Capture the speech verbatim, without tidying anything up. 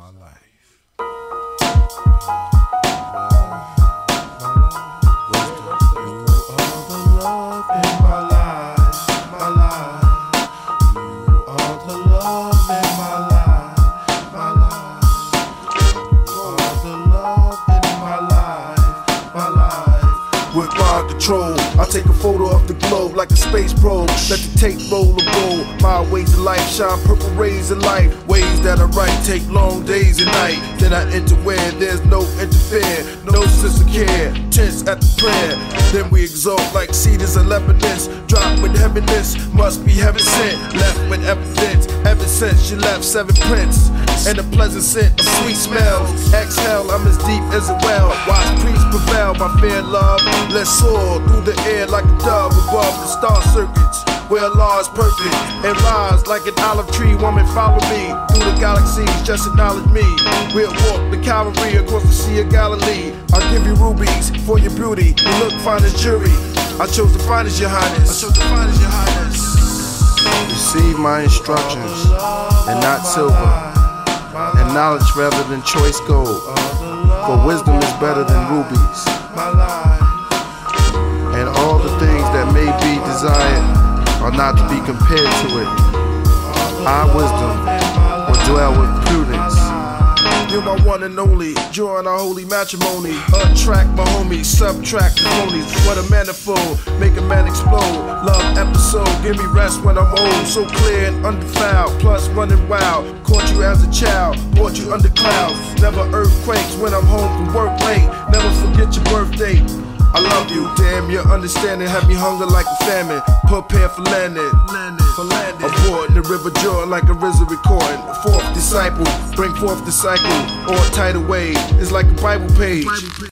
my life. With mind control, I take a photo of the globe like a space probe. Let the tape roll and roll. My ways of life shine purple rays of light. Ways that I write take long days and night. Then I enter where there's no interfere, no sense of care. Tense at the prayer. Then we exalt like cedars and Lebanese. Drop with heaviness, must be heaven sent. Left with evidence, ever since you left seven prints. And a pleasant scent of sweet smells. Exhale, I'm as deep as a well. Watch priests prevail, my fair love. Let's soar through the air like a dove above the star circuits, where Allah is perfect and rise like an olive tree. Woman, follow me through the galaxies, just acknowledge me. We'll walk the Calvary across the Sea of Galilee. I'll give you rubies for your beauty. You look fine as jury. I chose the finest, your highness. I chose the finest, your highness. Receive my instructions and not silver, and knowledge rather than choice gold. For wisdom is better than rubies. And all the things that may be desired are not to be compared to it. Our wisdom will dwell with prudence. You're my one and only, join our holy matrimony. Attract my homies, subtract the phonies. What a manifold, make a man explode. Love episode, give me rest when I'm old. So clear and undefiled, plus running wild. Caught you as a child, brought you under clouds. Never earthquakes when I'm home from work late. Never forget your birthday. I love you, damn, your understanding had me hunger like a famine. Prepare for landing, for landing. Aboard the river Jordan like a RZA recording. Fourth disciple, bring forth the cycle. Or tidal wave, it's like a Bible page.